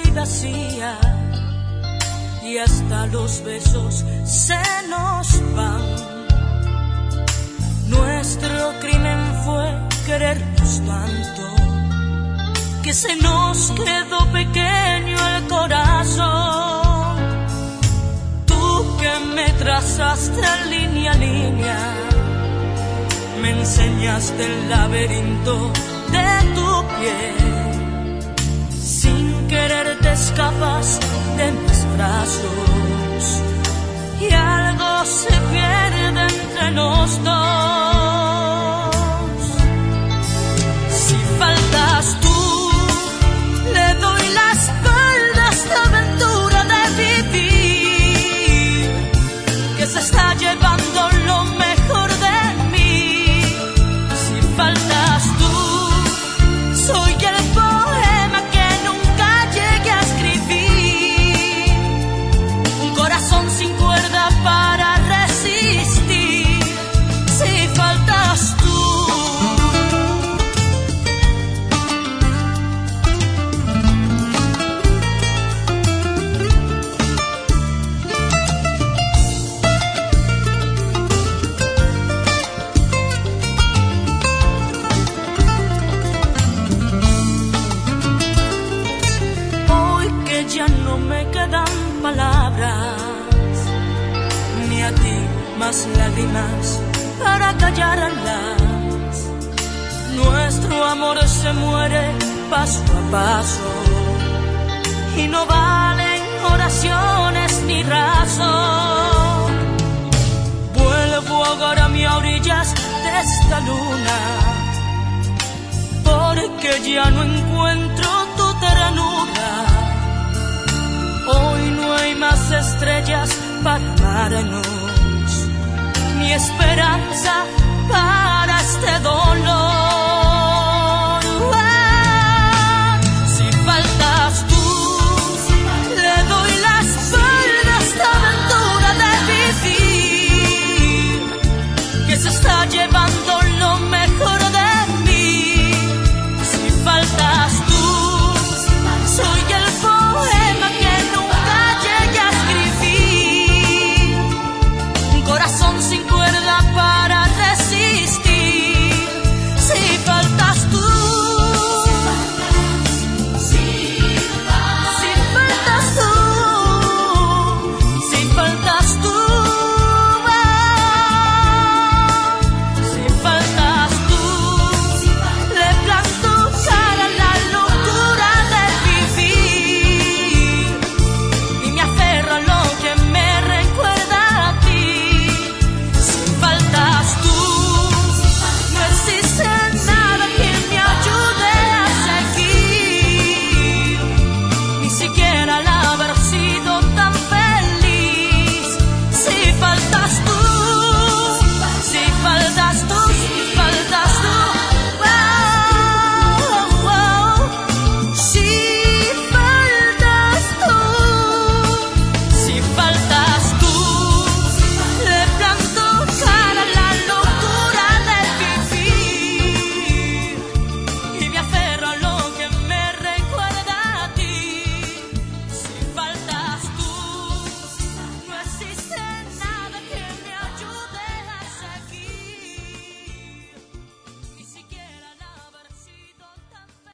vacía y hasta los besos se nos van. Nuestro crimen fue querernos tanto que se nos quedó pequeño el corazón. Tú que me trazaste línea a línea, me enseñaste el laberinto de tu piel. Sin querer te escapas de mis brazos y algo se pierde entre los dos. Si faltas tú, le doy la espalda a esta aventura de vivir, que se está llevando lo mejor de mí. Si faltas tú, soy el poema que nunca llegué a escribir, un corazón sin cuerda para resistir. Si faltas tú. Ya no me quedan palabras, ni a ti más lágrimas para callarlas. Nuestro amor se muere paso a paso y no valen oraciones ni razón. Vuelvo ahora a orillas de esta luna, porque ya no encuentro tu ternura. Hoy no hay más estrellas para amarnos, ni esperanza